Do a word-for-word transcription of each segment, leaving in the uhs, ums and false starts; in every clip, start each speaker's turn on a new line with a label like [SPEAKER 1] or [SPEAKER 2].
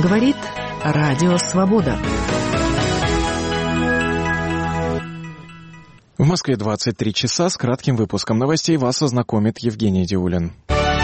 [SPEAKER 1] Говорит Радио Свобода.
[SPEAKER 2] В Москве двадцать три часа. С кратким выпуском новостей вас ознакомит Евгений Диулин.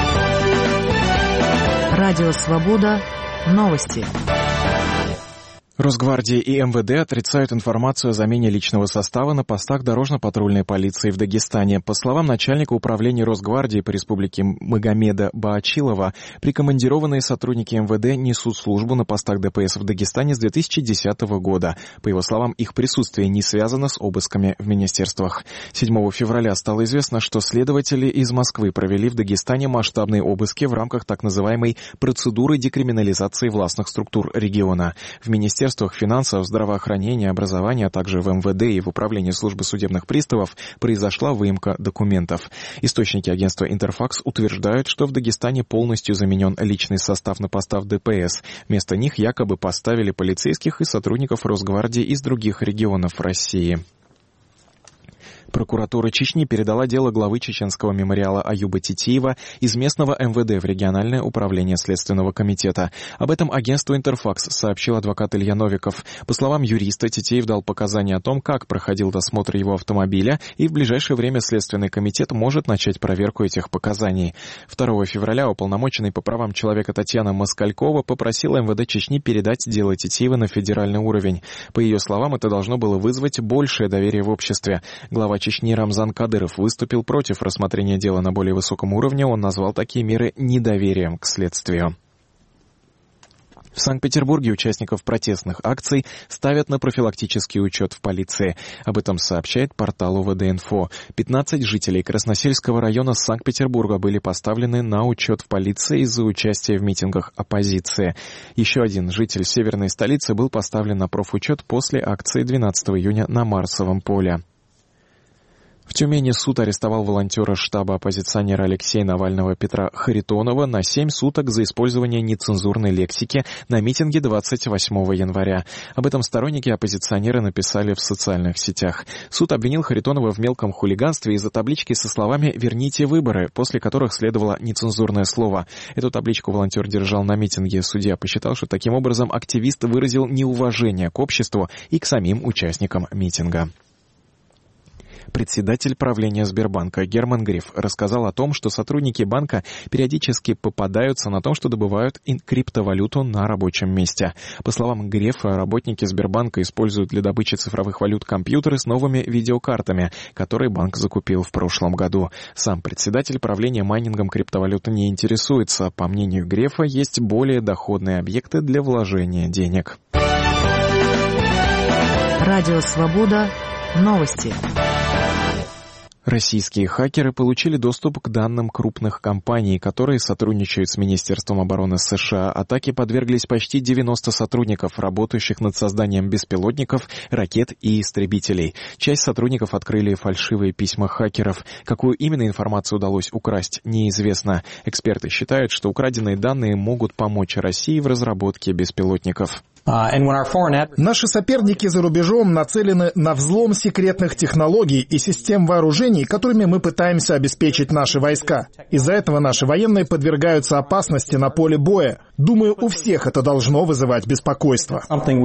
[SPEAKER 1] Радио Свобода. Новости.
[SPEAKER 2] Росгвардия и эм вэ дэ отрицают информацию о замене личного состава на постах дорожно-патрульной полиции в Дагестане. По словам начальника управления Росгвардии по республике Магомеда Баачилова, прикомандированные сотрудники эм вэ дэ несут службу на постах дэ пэ эс в Дагестане с две тысячи десятого года. По его словам, их присутствие не связано с обысками в министерствах. седьмого февраля стало известно, что следователи из Москвы провели в Дагестане масштабные обыски в рамках так называемой процедуры декриминализации властных структур региона. В министерстве В Министерствах финансов, здравоохранения, образования, а также в эм вэ дэ и в Управлении службы судебных приставов произошла выемка документов. Источники агентства «Интерфакс» утверждают, что в Дагестане полностью заменен личный состав на постах дэ пэ эс. Вместо них якобы поставили полицейских и сотрудников Росгвардии из других регионов России. Прокуратура Чечни передала дело главы чеченского мемориала Аюба Титиева из местного эм вэ дэ в региональное управление Следственного комитета. Об этом агентству «Интерфакс» сообщил адвокат Илья Новиков. По словам юриста, Титиев дал показания о том, как проходил досмотр его автомобиля, и в ближайшее время Следственный комитет может начать проверку этих показаний. второго февраля уполномоченный по правам человека Татьяна Москалькова попросила эм вэ дэ Чечни передать дело Титиева на федеральный уровень. По ее словам, это должно было вызвать большее доверие в обществе. Глава Чечни Рамзан Кадыров выступил против рассмотрения дела на более высоком уровне. Он назвал такие меры недоверием к следствию. В Санкт-Петербурге участников протестных акций ставят на профилактический учет в полиции. Об этом сообщает портал о вэ дэ-инфо. пятнадцать жителей Красносельского района Санкт-Петербурга были поставлены на учет в полиции из-за участия в митингах оппозиции. Еще один житель северной столицы был поставлен на профучет после акции двенадцатого июня на Марсовом поле. В Тюмени суд арестовал волонтера штаба оппозиционера Алексея Навального Петра Харитонова на семь суток за использование нецензурной лексики на митинге двадцать восьмого января. Об этом сторонники оппозиционера написали в социальных сетях. Суд обвинил Харитонова в мелком хулиганстве из-за таблички со словами «Верните выборы», после которых следовало нецензурное слово. Эту табличку волонтер держал на митинге. Судья посчитал, что таким образом активист выразил неуважение к обществу и к самим участникам митинга. Председатель правления Сбербанка Герман Греф рассказал о том, что сотрудники банка периодически попадаются на том, что добывают криптовалюту на рабочем месте. По словам Грефа, работники Сбербанка используют для добычи цифровых валют компьютеры с новыми видеокартами, которые банк закупил в прошлом году. Сам председатель правления майнингом криптовалюты не интересуется. По мнению Грефа, есть более доходные объекты для вложения денег.
[SPEAKER 1] Радио Свобода. Новости.
[SPEAKER 2] Российские хакеры получили доступ к данным крупных компаний, которые сотрудничают с Министерством обороны США. Атаке подверглись почти девяносто сотрудников, работающих над созданием беспилотников, ракет и истребителей. Часть сотрудников открыли фальшивые письма хакеров. Какую именно информацию удалось украсть, неизвестно. Эксперты считают, что украденные данные могут помочь России в разработке беспилотников.
[SPEAKER 3] Наши соперники за рубежом нацелены на взлом секретных технологий и систем вооружений, которыми мы пытаемся обеспечить наши войска. Из-за этого наши военные подвергаются опасности на поле боя. Думаю, у всех это должно вызывать беспокойство.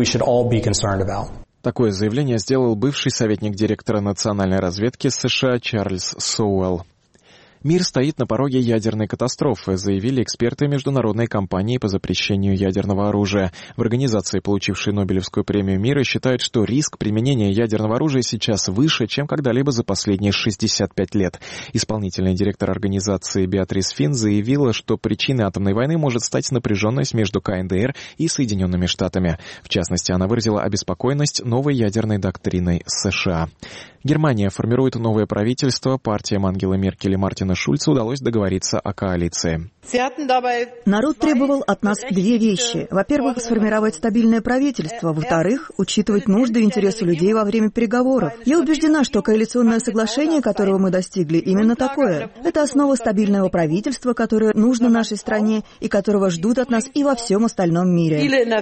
[SPEAKER 2] Такое заявление сделал бывший советник директора национальной разведки США Чарльз Соуэлл. Мир стоит на пороге ядерной катастрофы, заявили эксперты Международной компании по запрещению ядерного оружия. В организации, получившей Нобелевскую премию мира, считают, что риск применения ядерного оружия сейчас выше, чем когда-либо за последние шестьдесят пять лет. Исполнительный директор организации Беатрис Фин заявила, что причиной атомной войны может стать напряженность между ка эн дэ эр и Соединенными Штатами. В частности, она выразила обеспокоенность новой ядерной доктриной США. Германия формирует новое правительство. Партиям Ангелы Меркель и Мартина Шульца удалось договориться о коалиции.
[SPEAKER 4] Народ требовал от нас две вещи. Во-первых, сформировать стабильное правительство. Во-вторых, учитывать нужды и интересы людей во время переговоров. Я убеждена, что коалиционное соглашение, которого мы достигли, именно такое. Это основа стабильного правительства, которое нужно нашей стране и которого ждут от нас и во всем остальном мире.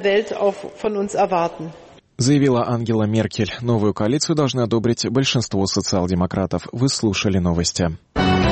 [SPEAKER 2] Заявила Ангела Меркель. Новую коалицию должны одобрить большинство социал-демократов. Вы слушали новости.